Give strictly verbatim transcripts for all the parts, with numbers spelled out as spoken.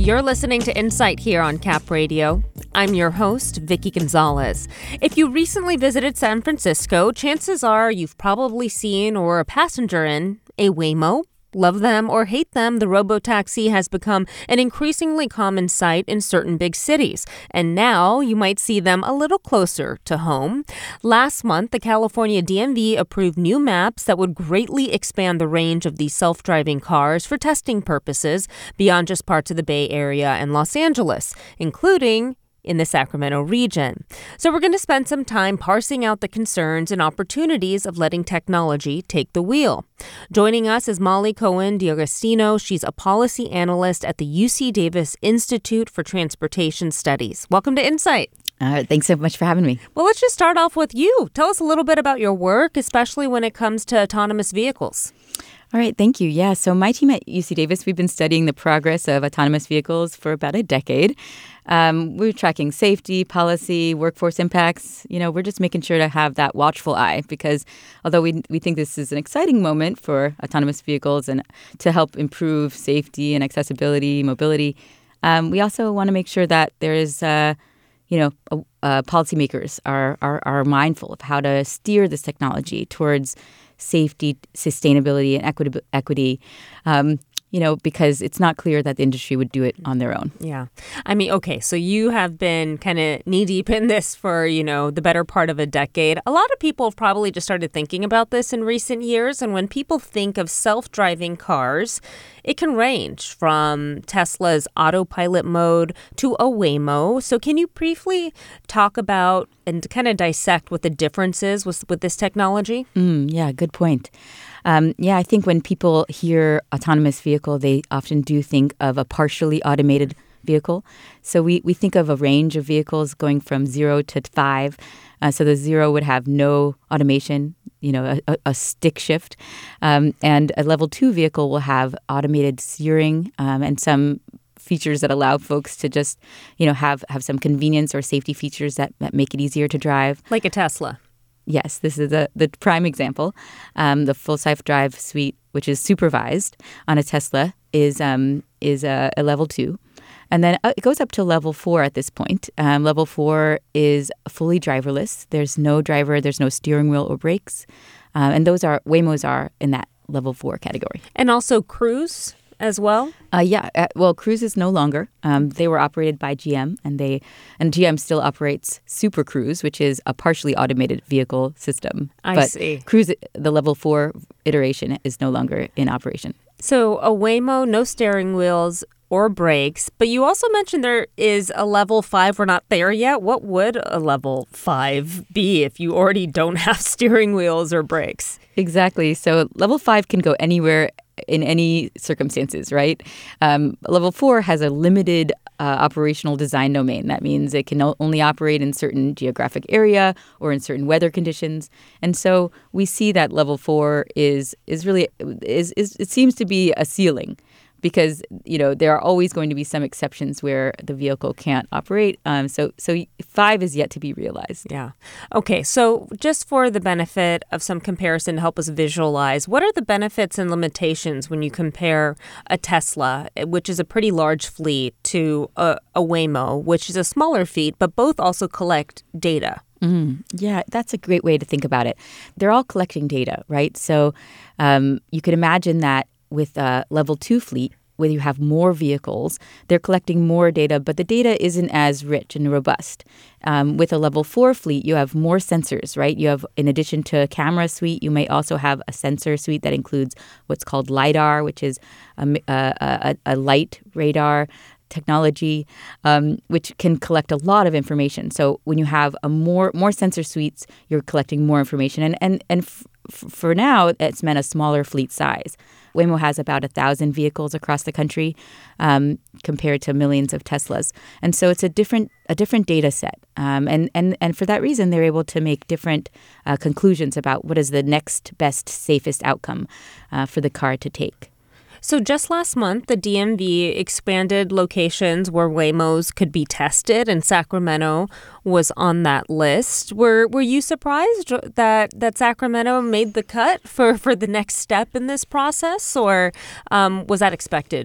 You're listening to Insight here on Cap Radio. I'm your host, Vicky Gonzalez. If you recently visited San Francisco, chances are you've probably seen or are a passenger in a Waymo. Love them or hate them, the robotaxi has become an increasingly common sight in certain big cities. And now you might see them a little closer to home. Last month, the California D M V approved new maps that would greatly expand the range of these self-driving cars for testing purposes beyond just parts of the Bay Area and Los Angeles, including in the Sacramento region. So we're going to spend some time parsing out the concerns and opportunities of letting technology take the wheel. Joining us is Molly Cohen D'Agostino. She's a policy analyst at the U C Davis Institute for Transportation Studies. Welcome to Insight. Uh, thanks so much for having me. Well, let's just start off with you. Tell us a little bit about your work, especially when it comes to autonomous vehicles. All right, thank you. Yeah, so my team at U C Davis, we've been studying the progress of autonomous vehicles for about a decade. Um, we're tracking safety, policy, workforce impacts. You know, we're just making sure to have that watchful eye because although we we think this is an exciting moment for autonomous vehicles and to help improve safety and accessibility, mobility, um, we also want to make sure that there is, uh, you know, uh, uh, policymakers are, are are mindful of how to steer this technology towards safety, sustainability, and equity, equity um, you know, because it's not clear that the industry would do it on their own. Yeah. I mean, okay, so you have been kind of knee-deep in this for, you know, the better part of a decade. A lot of people have probably just started thinking about this in recent years. And when people think of self-driving cars, it can range from Tesla's autopilot mode to a Waymo. So can you briefly talk about and kind of dissect what the difference is with, with this technology? Mm, yeah, good point. Um, yeah, I think when people hear autonomous vehicle, they often do think of a partially automated vehicle. So we, we think of a range of vehicles going from zero to five. Uh, so the zero would have no automation, you know, a, a stick shift. Um, and a level two vehicle will have automated steering um, and some features that allow folks to just, you know, have, have some convenience or safety features that, that make it easier to drive. Like a Tesla. Yes, this is the, the prime example. Um, the full self-drive suite, which is supervised on a Tesla, is um, is a, a level two. And then it goes up to level four at this point. Um, level four is fully driverless. There's no driver, there's no steering wheel or brakes. Uh, and those are, Waymos are in that level four category. And also Cruise as well? Uh, yeah. Uh, well, Cruise is no longer. Um, they were operated by G M, and they and G M still operates Super Cruise, which is a partially automated vehicle system. I but see. Cruise, the level four iteration, is no longer in operation. So a Waymo, no steering wheels or brakes, but you also mentioned there is a level five. We're not there yet. What would a level five be if you already don't have steering wheels or brakes? Exactly. So level five can go anywhere in any circumstances, right? Um, level four has a limited uh, operational design domain. That means it can o- only operate in certain geographic area or in certain weather conditions. And so we see that level four is is really is, is it seems to be a ceiling. Because, you know, there are always going to be some exceptions where the vehicle can't operate. Um, so so five is yet to be realized. Yeah. Okay. So just for the benefit of some comparison to help us visualize, what are the benefits and limitations when you compare a Tesla, which is a pretty large fleet, to a, a Waymo, which is a smaller fleet, but both also collect data? Mm, yeah, that's a great way to think about it. They're all collecting data, right? So um, you could imagine that with a level two fleet, where you have more vehicles, they're collecting more data, but the data isn't as rich and robust. Um, with a level four fleet, you have more sensors, right? You have, in addition to a camera suite, you may also have a sensor suite that includes what's called LiDAR, which is a, a, a, a light radar technology, um, which can collect a lot of information. So when you have a more more sensor suites, you're collecting more information. And and and f- f- for now, it's meant a smaller fleet size. Waymo has about a thousand vehicles across the country, um, compared to millions of Teslas, and so it's a different a different data set. Um, and and and for that reason, they're able to make different uh, conclusions about what is the next best, safest outcome uh, for the car to take. So just last month, the D M V expanded locations where Waymos could be tested, and Sacramento was on that list. Were were you surprised that that Sacramento made the cut for, for the next step in this process, or um, was that expected?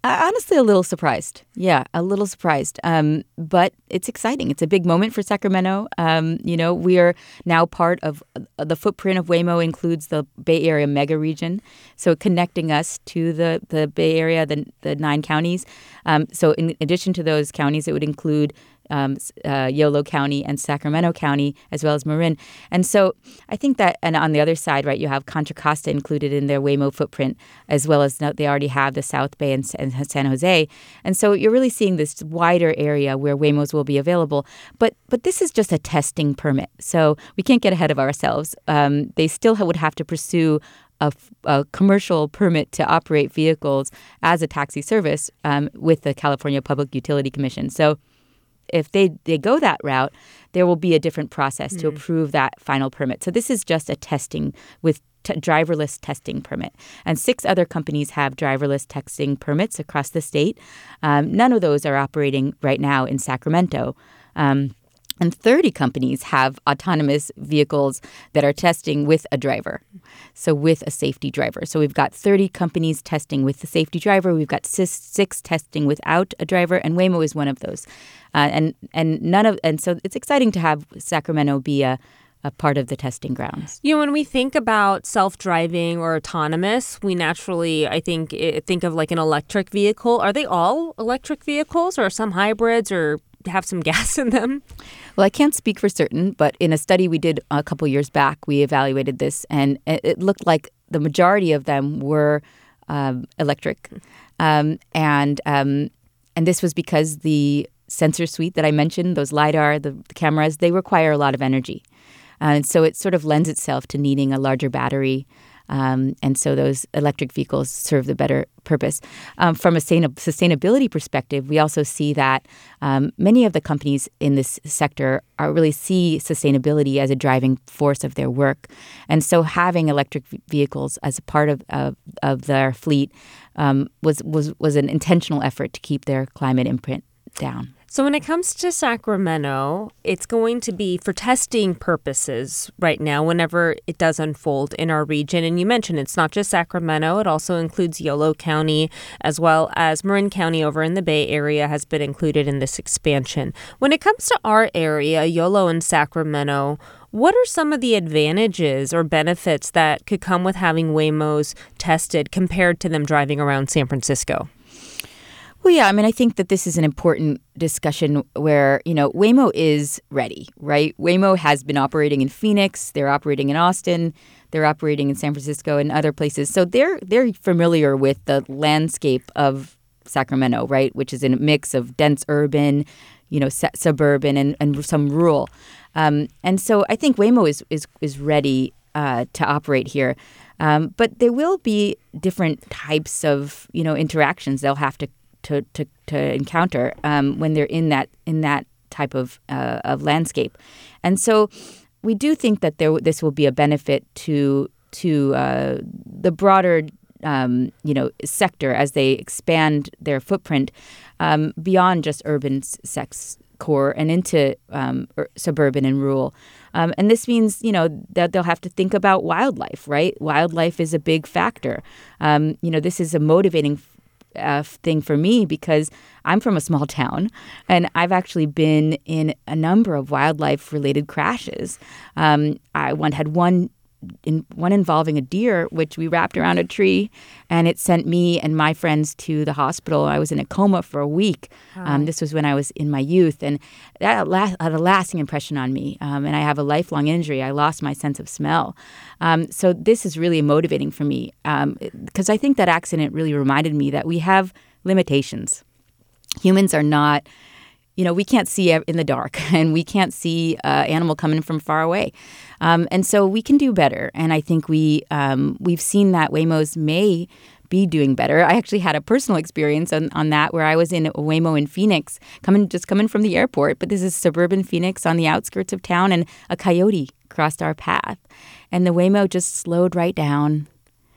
Uh, honestly, a little surprised. Yeah, a little surprised. Um, but it's exciting. It's a big moment for Sacramento. Um, you know, we are now part of uh, the footprint of Waymo includes the Bay Area mega region. So connecting us to the, the Bay Area, the, the nine counties. Um, so in addition to those counties, it would include Um, uh, Yolo County and Sacramento County, as well as Marin. And so I think that, and on the other side, right, you have Contra Costa included in their Waymo footprint, as well as they already have the South Bay and, and San Jose. And so you're really seeing this wider area where Waymos will be available. But but this is just a testing permit, so we can't get ahead of ourselves. Um, they still ha- would have to pursue A, a commercial permit to operate vehicles as a taxi service um, with the California Public Utility Commission. So if they, they go that route, there will be a different process mm-hmm. to approve that final permit. So this is just a testing with t- driverless testing permit. And six other companies have driverless testing permits across the state. Um, none of those are operating right now in Sacramento. Um, And thirty companies have autonomous vehicles that are testing with a driver, so with a safety driver. So we've got thirty companies testing with the safety driver. We've got six, six testing without a driver, and Waymo is one of those. Uh, and and none of and so it's exciting to have Sacramento be a a part of the testing grounds. You know, when we think about self-driving or autonomous, we naturally, I think, think of like an electric vehicle. Are they all electric vehicles, or some hybrids, or have some gas in them? Well, I can't speak for certain, but in a study we did a couple years back, we evaluated this, and it looked like the majority of them were um, electric. Um, and um, and this was because the sensor suite that I mentioned, those LiDAR, the, the cameras, they require a lot of energy. Uh, and so it sort of lends itself to needing a larger battery. Um, and so those electric vehicles serve the better purpose. Um, from a sustainability perspective, we also see that um, many of the companies in this sector are really see sustainability as a driving force of their work. And so having electric vehicles as a part of, of, of their fleet um, was, was, was an intentional effort to keep their climate imprint down. So when it comes to Sacramento, it's going to be for testing purposes right now whenever it does unfold in our region. And you mentioned it's not just Sacramento. It also includes Yolo County, as well as Marin County over in the Bay Area has been included in this expansion. When it comes to our area, Yolo and Sacramento, what are some of the advantages or benefits that could come with having Waymos tested compared to them driving around San Francisco? Well, yeah, I mean, I think that this is an important discussion where, you know, Waymo is ready, right? Waymo has been operating in Phoenix. They're operating in Austin. They're operating in San Francisco and other places. So they're they're familiar with the landscape of Sacramento, right, which is a mix of dense urban, you know, su- suburban and, and some rural. Um, and so I think Waymo is is, is ready uh, to operate here. Um, but there will be different types of, you know, interactions they'll have to To, to, to encounter um, when they're in that in that type of uh, of landscape, and so we do think that there this will be a benefit to to uh, the broader um, you know sector as they expand their footprint um, beyond just urban sex core and into um, ur- suburban and rural. Um, and this means, you know, that they'll have to think about wildlife, right? Wildlife is a big factor. Um, you know, this is a motivating Uh, thing for me because I'm from a small town and I've actually been in a number of wildlife-related crashes. Um, I one had one in, one involving a deer, which we wrapped around a tree, and it sent me and my friends to the hospital. I was in a coma for a week. Wow. Um, this was when I was in my youth, and that had a lasting impression on me. Um, and I have a lifelong injury. I lost my sense of smell. Um, so this is really motivating for me because um, I think that accident really reminded me that we have limitations. Humans are not... You know, we can't see in the dark, and we can't see an uh, animal coming from far away. Um, and so we can do better. And I think we, um, we've seen that Waymos may be doing better. I actually had a personal experience on, on that where I was in a Waymo in Phoenix, coming just coming from the airport. But this is suburban Phoenix on the outskirts of town, and a coyote crossed our path. And the Waymo just slowed right down,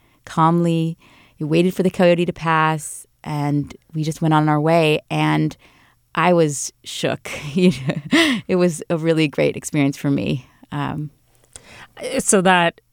calmly. It waited for the coyote to pass, and we just went on our way. And I was shook. It was a really great experience for me. Um, so that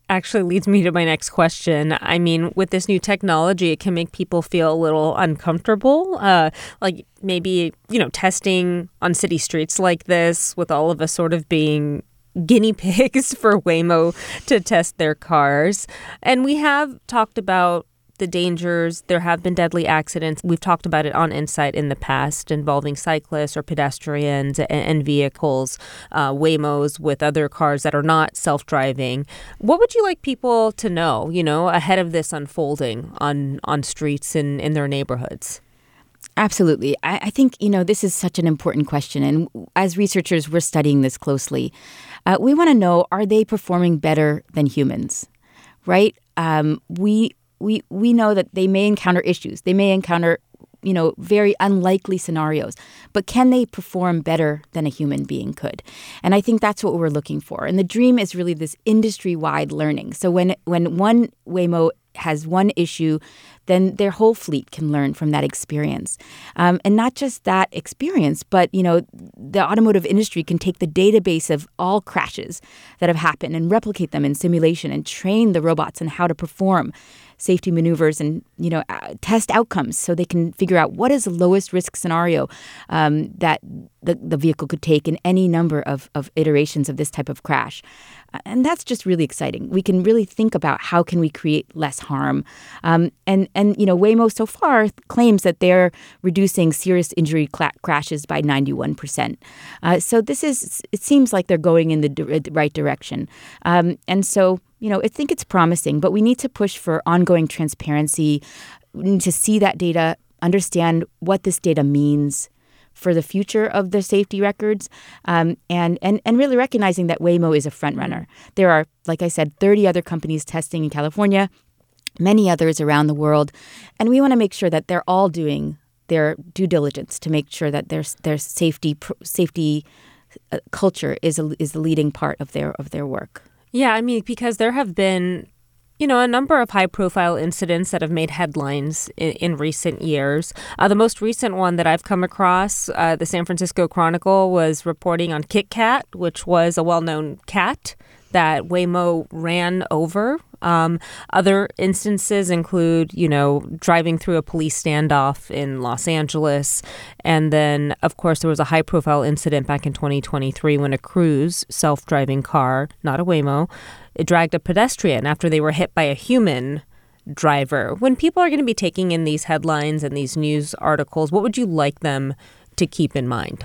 actually leads me to my next question. I mean, with this new technology, it can make people feel a little uncomfortable. Uh, like maybe, you know, testing on city streets like this with all of us sort of being guinea pigs for Waymo to test their cars. And we have talked about the dangers. There have been deadly accidents. We've talked about it on Insight in the past involving cyclists or pedestrians and, and vehicles, uh, Waymos with other cars that are not self-driving. What would you like people to know, you know, ahead of this unfolding on, on streets in, in their neighborhoods? Absolutely. I, I think, you know, this is such an important question. And as researchers, we're studying this closely. Uh, we want to know, are they performing better than humans, right? Um, we we we know that they may encounter issues. They may encounter, you know, very unlikely scenarios. But can they perform better than a human being could? And I think that's what we're looking for. And the dream is really this industry-wide learning. So when when one Waymo has one issue, then their whole fleet can learn from that experience. Um, and not just that experience, but, you know, the automotive industry can take the database of all crashes that have happened and replicate them in simulation and train the robots on how to perform safety maneuvers and, you know, uh, test outcomes so they can figure out what is the lowest risk scenario um, that the, the vehicle could take in any number of, of iterations of this type of crash. And that's just really exciting. We can really think about how can we create less harm. Um, and, and, you know, Waymo so far claims that they're reducing serious injury cla- crashes by ninety-one percent. Uh, so this is, it seems like they're going in the, di- the right direction. Um, and so, you know, I think it's promising, but we need to push for ongoing transparency. We need to see that data, understand what this data means for the future of the safety records, um, and, and and really recognizing that Waymo is a front runner. There are, like I said, thirty other companies testing in California, many others around the world, and we want to make sure that they're all doing their due diligence to make sure that their their safety safety uh, culture is a, is the leading part of their of their work. Yeah, I mean, because there have been, you know, a number of high-profile incidents that have made headlines in, in recent years. Uh, the most recent one that I've come across, uh, the San Francisco Chronicle was reporting on Kit Kat, which was a well-known cat that Waymo ran over. Um, other instances include, you know, driving through a police standoff in Los Angeles. And then, of course, there was a high-profile incident back in twenty twenty-three when a Cruise self-driving car, not a Waymo, it dragged a pedestrian after they were hit by a human driver. When people are going to be taking in these headlines and these news articles, what would you like them to keep in mind?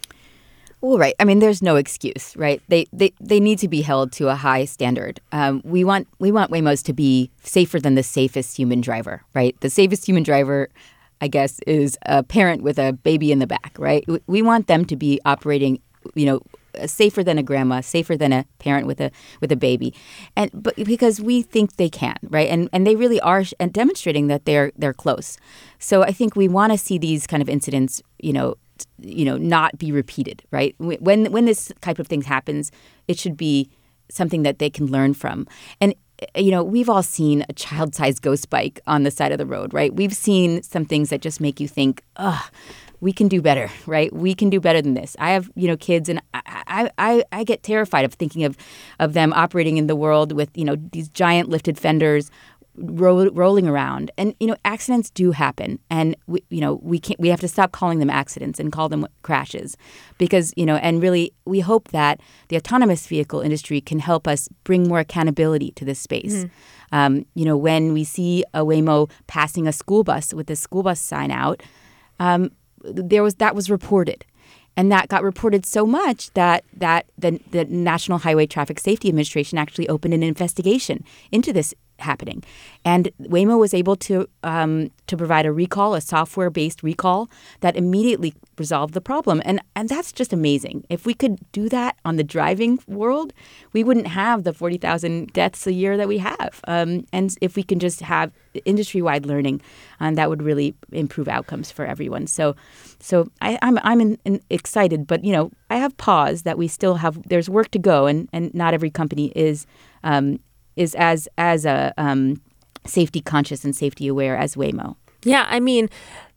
Well, right. I mean, there's no excuse, right? They they, they need to be held to a high standard. Um, we want we want Waymos to be safer than the safest human driver, right? The safest human driver, I guess, is a parent with a baby in the back, right? We want them to be operating, you know, safer than a grandma, safer than a parent with a with a baby, and but because we think they can, right? And and they really are, and demonstrating that they're they're close. So I think we want to see these kind of incidents, you know, you know, not be repeated, right? When when this type of thing happens, it should be something that they can learn from. And you know, we've all seen a child-sized ghost bike on the side of the road, right? We've seen some things that just make you think, ugh, we can do better, right? We can do better than this. I have, you know, kids, and I, I, I get terrified of thinking of, of them operating in the world with, you know, these giant lifted fenders ro- rolling around. And, you know, accidents do happen. And, we, you know, we can't, we have to stop calling them accidents and call them crashes because, you know, and really we hope that the autonomous vehicle industry can help us bring more accountability to this space. Mm-hmm. Um, you know, when we see a Waymo passing a school bus with a school bus sign out, um, there was that was reported. And that got reported so much that that the, the National Highway Traffic Safety Administration actually opened an investigation into this happening. And Waymo was able to um, to provide a recall, a software-based recall that immediately resolved the problem. And and that's just amazing. If we could do that on the driving world, we wouldn't have the forty thousand deaths a year that we have. Um, and if we can just have industry-wide learning, um, that would really improve outcomes for everyone. So so I, I'm I'm in, in excited, but you know I have pause that we still have. There's work to go, and, and not every company is um, is as as a um, safety conscious and safety aware as Waymo. Yeah, I mean,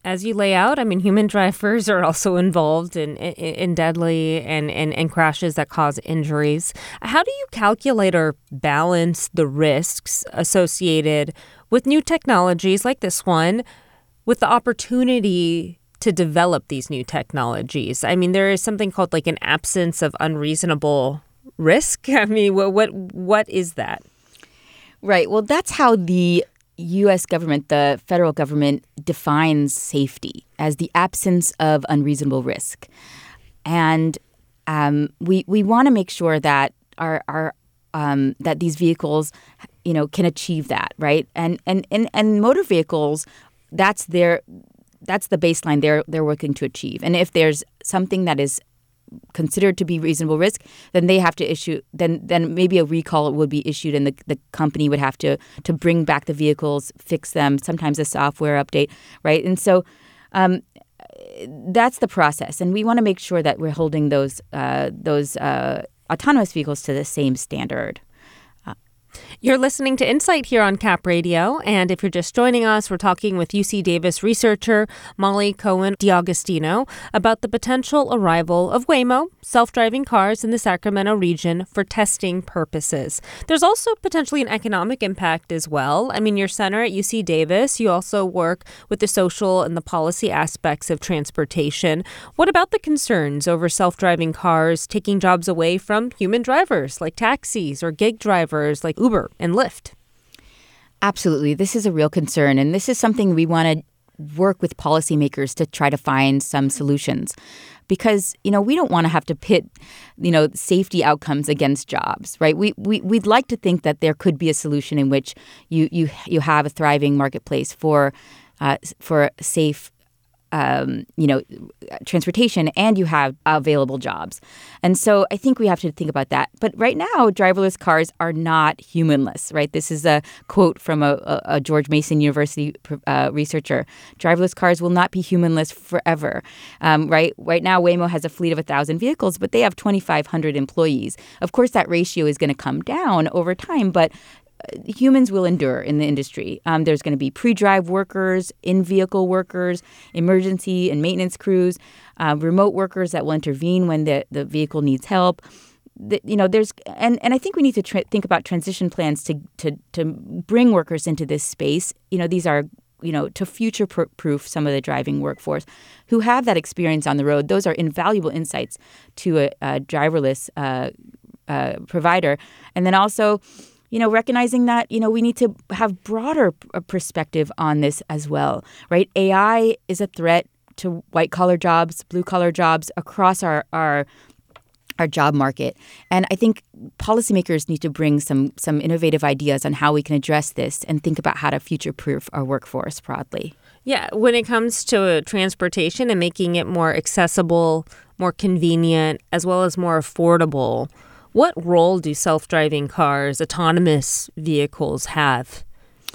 as you lay out, I mean, human drivers are also involved in in, in deadly and, and, and crashes that cause injuries. How do you calculate or balance the risks associated with new technologies like this one with the opportunity to develop these new technologies? I mean, there is something called like an absence of unreasonable risk. I mean, what what what is that? Right. Well, that's how the U S government, the federal government, defines safety as the absence of unreasonable risk. And um, we we want to make sure that our our um, that these vehicles, you know, can achieve that, right? And and and, and motor vehicles, that's their that's the baseline they're they're working to achieve. And if there's something that is considered to be reasonable risk, then they have to issue, then then maybe a recall would be issued and the, the company would have to to bring back the vehicles, fix them, sometimes a software update, right? And so um, that's the process. And we want to make sure that we're holding those, uh, those uh, autonomous vehicles to the same standard. You're listening to Insight here on Cap Radio, and if you're just joining us, we're talking with U C Davis researcher Molly Cohen D'Agostino about the potential arrival of Waymo, self-driving cars in the Sacramento region for testing purposes. There's also potentially an economic impact as well. I mean, your center at U C Davis, you also work with the social and the policy aspects of transportation. What about the concerns over self-driving cars taking jobs away from human drivers like taxis or gig drivers like Uber and Lyft? Absolutely. This is a real concern. And this is something we want to work with policymakers to try to find some solutions. Because, you know, we don't want to have to pit, you know, safety outcomes against jobs, right? We, we, we'd like to think that there could be a solution in which you you, you have a thriving marketplace for, uh, for safe Um, you know, transportation, and you have available jobs. And so I think we have to think about that. But right now, driverless cars are not humanless, right? This is a quote from a, a, a George Mason University uh, researcher. Driverless cars will not be humanless forever, um, right? Right now, Waymo has a fleet of one thousand vehicles, but they have twenty-five hundred employees. Of course, that ratio is going to come down over time, but humans will endure in the industry. Um, there's going to be pre-drive workers, in-vehicle workers, emergency and maintenance crews, uh, remote workers that will intervene when the, the vehicle needs help. The, you know, there's and, and I think we need to tra- think about transition plans to, to to bring workers into this space. You know, these are, you know, to future-proof some of the driving workforce who have that experience on the road. Those are invaluable insights to a, a driverless uh, uh, provider. And then also, you know, recognizing that, you know, we need to have broader perspective on this as well, right? A I is a threat to white-collar jobs, blue-collar jobs across our, our our job market. And I think policymakers need to bring some some innovative ideas on how we can address this and think about how to future-proof our workforce broadly. Yeah, when it comes to transportation and making it more accessible, more convenient, as well as more affordable, what role do self-driving cars, autonomous vehicles have?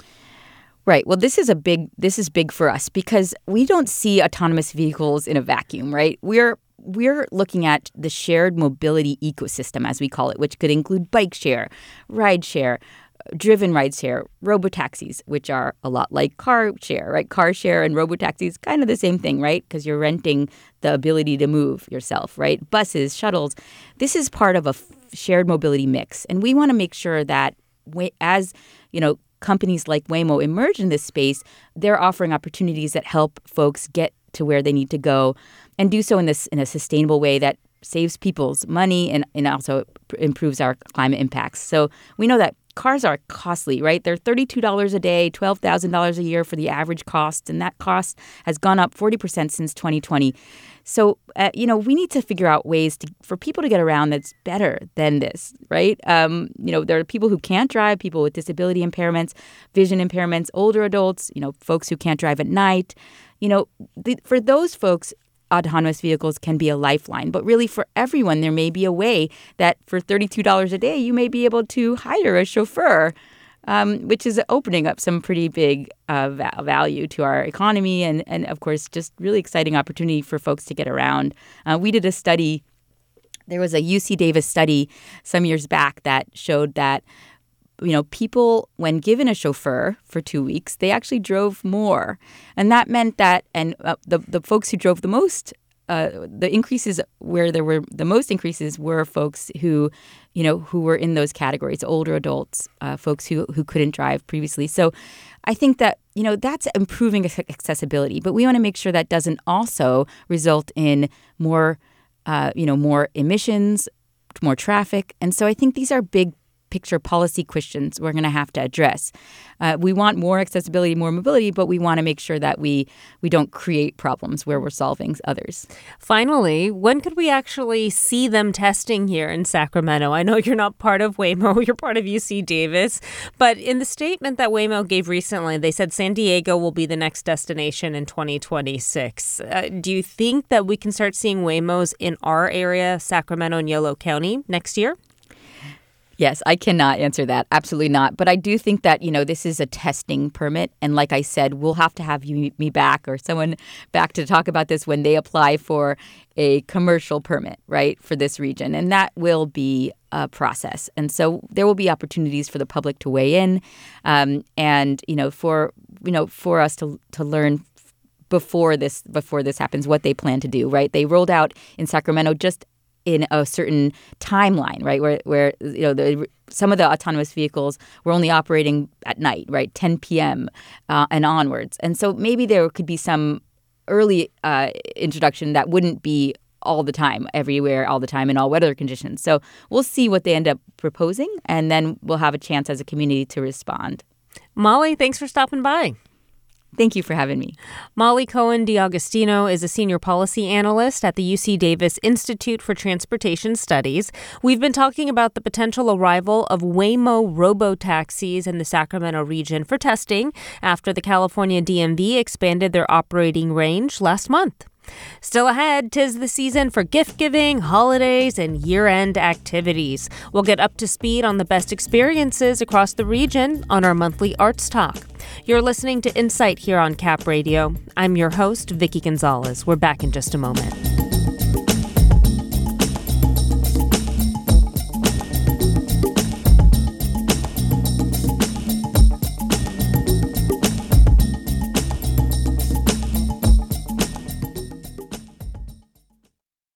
Right. Well, this is a big this is big for us because we don't see autonomous vehicles in a vacuum, right? We're we're looking at the shared mobility ecosystem, as we call it, which could include bike share, ride share, driven ride share, robotaxis, which are a lot like car share, right? Car share and robotaxis, kind of the same thing, right? Because you're renting the ability to move yourself, right? Buses, shuttles. This is part of a f- shared mobility mix. And we want to make sure that we, as, you know, companies like Waymo emerge in this space, they're offering opportunities that help folks get to where they need to go and do so in this in a sustainable way that saves people's money and, and also improves our climate impacts. So we know that cars are costly, right? They're thirty-two dollars a day, twelve thousand dollars a year for the average cost. And that cost has gone up forty percent since twenty twenty. So, uh, you know, we need to figure out ways to, for people to get around that's better than this, right? Um, you know, there are people who can't drive, people with disability impairments, vision impairments, older adults, you know, folks who can't drive at night. You know, the, for those folks, autonomous vehicles can be a lifeline. But really, for everyone, there may be a way that for thirty-two dollars a day, you may be able to hire a chauffeur, um, which is opening up some pretty big uh, va- value to our economy and, and, of course, just really exciting opportunity for folks to get around. Uh, we did a study. There was a U C Davis study some years back that showed that you know, people, when given a chauffeur for two weeks, they actually drove more. And that meant that, and uh, the, the folks who drove the most, uh, the increases where there were the most increases were folks who, you know, who were in those categories, older adults, uh, folks who, who couldn't drive previously. So I think that, you know, that's improving accessibility. But we want to make sure that doesn't also result in more, uh, you know, more emissions, more traffic. And so I think these are big picture policy questions we're going to have to address. Uh, we want more accessibility, more mobility, but we want to make sure that we we don't create problems where we're solving others. Finally, when could we actually see them testing here in Sacramento? I know you're not part of Waymo, you're part of U C Davis, but in the statement that Waymo gave recently, they said San Diego will be the next destination in twenty twenty-six. Uh, do you think that we can start seeing Waymos in our area, Sacramento and Yolo County, next year? Yes, I cannot answer that. Absolutely not. But I do think that, you know, this is a testing permit. And like I said, we'll have to have you, me back or someone back to talk about this when they apply for a commercial permit, right, for this region. And that will be a process. And so there will be opportunities for the public to weigh in um, and, you know, for, you know, for us to to learn before this before this happens what they plan to do, right? They rolled out in Sacramento just in a certain timeline, right, where, where you know, the, some of the autonomous vehicles were only operating at night, right, ten p.m. Uh, and onwards. And so maybe there could be some early uh, introduction that wouldn't be all the time, everywhere, all the time, in all weather conditions. So we'll see what they end up proposing, and then we'll have a chance as a community to respond. Molly, thanks for stopping by. Thank you for having me. Molly Cohen D'Agostino is a senior policy analyst at the U C Davis Institute for Transportation Studies. We've been talking about the potential arrival of Waymo robo-taxis in the Sacramento region for testing after the California D M V expanded their operating range last month. Still ahead, 'tis the season for gift-giving, holidays, and year-end activities. We'll get up to speed on the best experiences across the region on our monthly Arts Talk. You're listening to Insight here on Cap Radio. I'm your host, Vicky Gonzalez. We're back in just a moment.